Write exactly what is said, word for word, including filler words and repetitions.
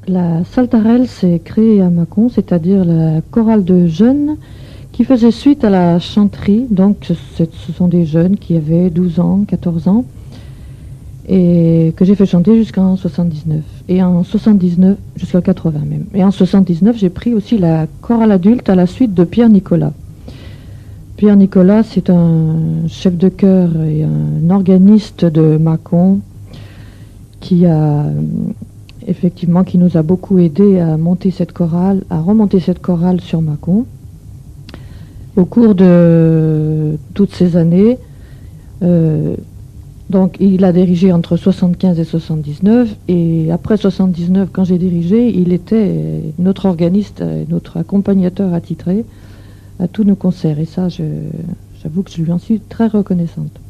La Saltarelle s'est créée à Mâcon, c'est-à-dire la chorale de jeunes qui faisait suite à la chanterie. Donc ce, ce sont des jeunes qui avaient douze ans, quatorze ans, et que j'ai fait chanter jusqu'en soixante-dix-neuf. Et en soixante-dix-neuf, jusqu'en quatre-vingts même. Et en soixante-dix-neuf, j'ai pris aussi la chorale adulte à la suite de Pierre Nicolas. Pierre Nicolas, c'est un chef de chœur et un organiste de Mâcon qui a effectivement qui nous a beaucoup aidé à monter cette chorale, à remonter cette chorale sur Mâcon. Au cours de toutes ces années, euh, donc il a dirigé entre soixante-quinze et soixante-dix-neuf, et après soixante-dix-neuf, quand j'ai dirigé, il était notre organiste, notre accompagnateur attitré à tous nos concerts. Et ça, je, j'avoue que je lui en suis très reconnaissante.